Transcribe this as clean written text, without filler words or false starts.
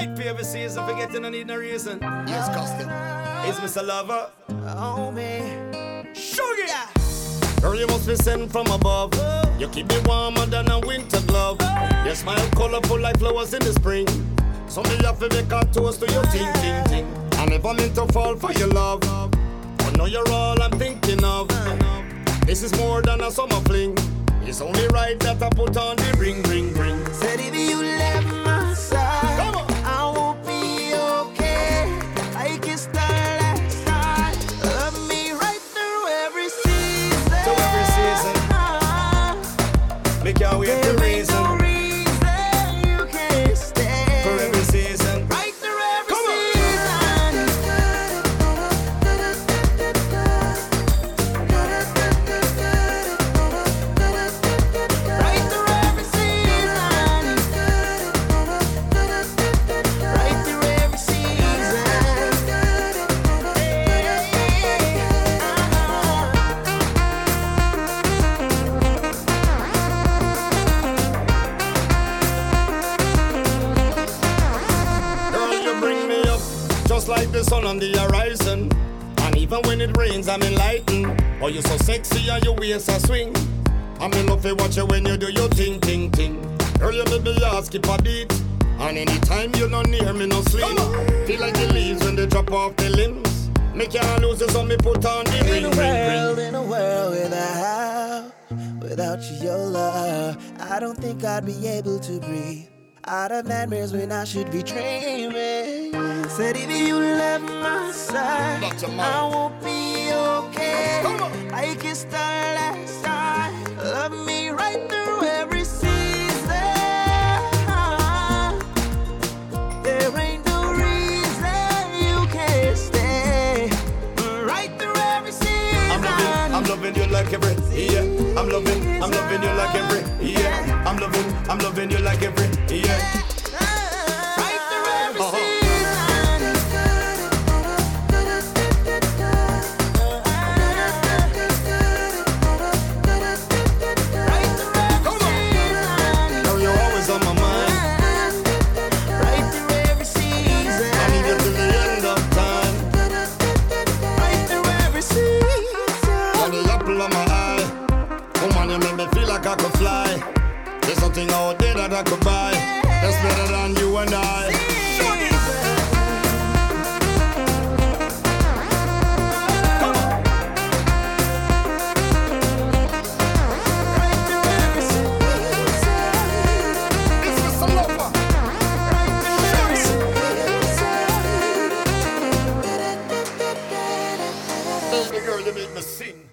Might be every season, forgetting I need no reason. Yes, Custom. Is Mr. Lover? Oh, man. Sugar! Girl, you must be sent from above. You keep me warmer than a winter glove. Your smile colorful like flowers in the spring. So me have to make a toast to your ting, ting, ting. I never meant to fall for your love, but now you're all I'm thinking of. This is more than a summer fling. It's only right that I put on the ring, ring, ring. Said if you left my side, Come on. I won't be okay. I can start last time. Love me right through every season. To every season. Make your way the There ain't reason. no reason you can't stay. For every season. Right through every Come on. Right through every season. Right through every season. Girl, you bring me up just like the sun on the horizon. And even when it rains, I'm enlightened. Oh, you're so sexy and your waist a swing. I'm in love to watch you when you do your ting, ting, ting. Girl, you make me heart skip a beat. And anytime you're not near me, no sleep. Feel like the leaves when they drop off the limbs. Make your lose so me put on the ring, ring, ring. In a world without you, your love, I don't think I'd be able to breathe. Out of nightmares when I should be dreaming. Said if you left my side, Not your I mind. won't be okay. Come on. I can start last time. Love me right through every season. There ain't no reason you can't stay. Right through every season. I'm loving you like every, yeah. I'm loving you like every, yeah. I'm loving you like every, yeah. Right through every Uh-huh. season. Right through every Come on. season. Girl, you're always on my mind. Right through every season. I need you till the end of time. Right through every season. You're the apple of my eye. Woman, you make me feel like I could fly. There's something out there that I could buy. That's better than you and I. Come on. Right through every season. It's Mr. Lover. Right through every season. Baby girl, you make me sing.